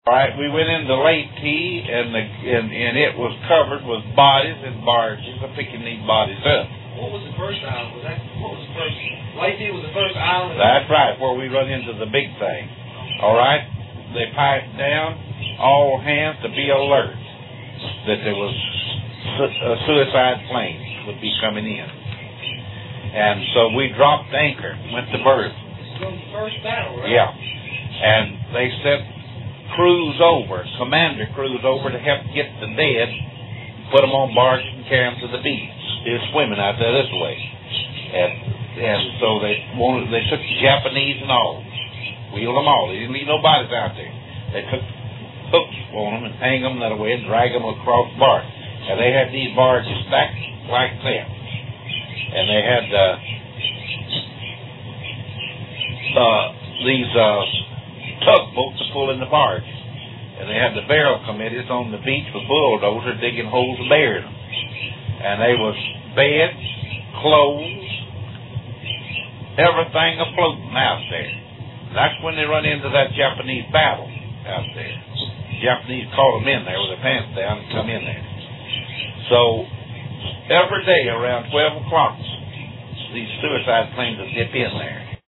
All right, we went into Lake T, and it was covered with bodies and barges. I think you need bodies up. What was the first island? What was the first? Lake T was the first island? That's right, where we run into the big thing. All right? They piped down, all hands to be alert that there was a suicide plane would be coming in. And so we dropped anchor, went to berth. From the first battle, right? Yeah. And they sent commander crews over to help get the dead, put them on barges and carry them to the beach. They're swimming out there this way. And so they took the Japanese and all, wheeled them all. They didn't leave no bodies out there. They took hooks on them and hang them that way and drag them across the bar. And they had these barges stacked like that. And they had these tugboats to pull in the barge. And they had the barrel committees on the beach with bulldozers digging holes to bury them. And they was beds, clothes, everything afloating out there. That's when they run into that Japanese battle out there. The Japanese caught them in there with their pants down and come in there. So every day around 12 o'clock, these suicide planes would dip in there.